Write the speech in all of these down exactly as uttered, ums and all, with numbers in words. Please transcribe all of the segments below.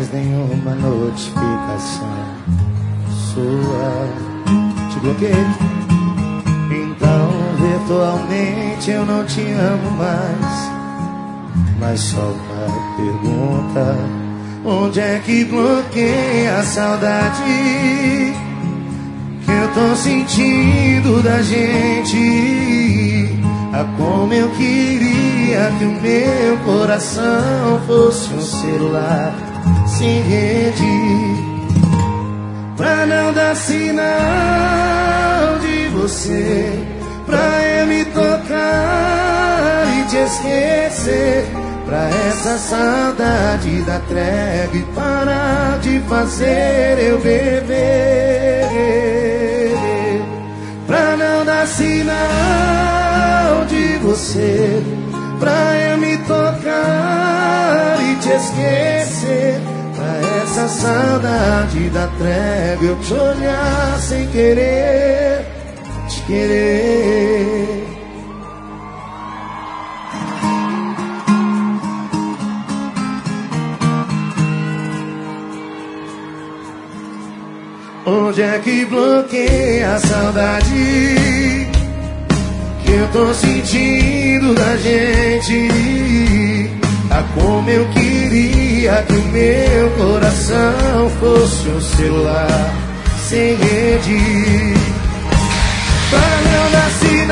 mais nenhuma notificação sua. Te bloqueei. Então virtualmente eu não te amo mais. Mas só uma pergunta: onde é que bloqueia a saudade que eu tô sentindo da gente? Ah, como eu queria que o meu coração fosse um celular sem rede, pra não dar sinal de você, pra eu me tocar e te esquecer, pra essa saudade da trégua e parar de fazer eu beber, pra não dar sinal de você, pra eu me tocar e te esquecer, pra essa saudade da trégua eu te olhar sem querer, te querer. Onde é que bloqueia a saudade que eu tô sentindo da gente? Ah, como eu queria que o meu coração fosse um celular sem rede, pra não dar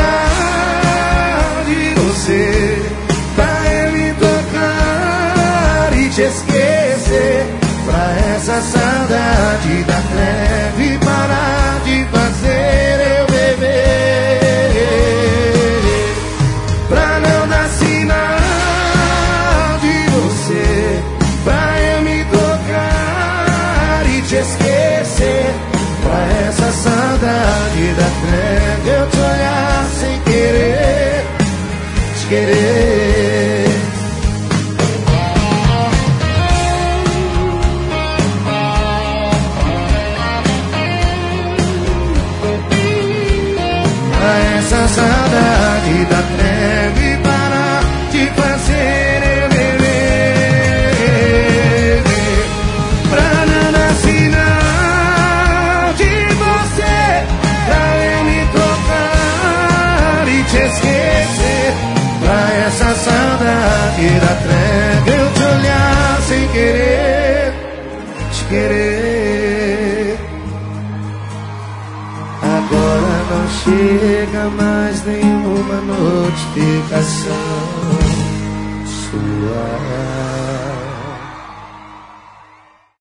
sinal de você, pra eu me tocar e te esquecer, pra essa saudade da treva e parar de fazer eu beber, pra não dar sinal de você, pra eu me tocar e te esquecer, pra essa saudade da treva eu te olhar sem querer, te querer. Essa saudade da treva e parar de fazer eu beber, pra não dar sinal de você, pra eu me tocar e te esquecer, pra essa saudade da treva eu te olhar sem querer, te querer. Agora não chega mais nenhuma notificação sua.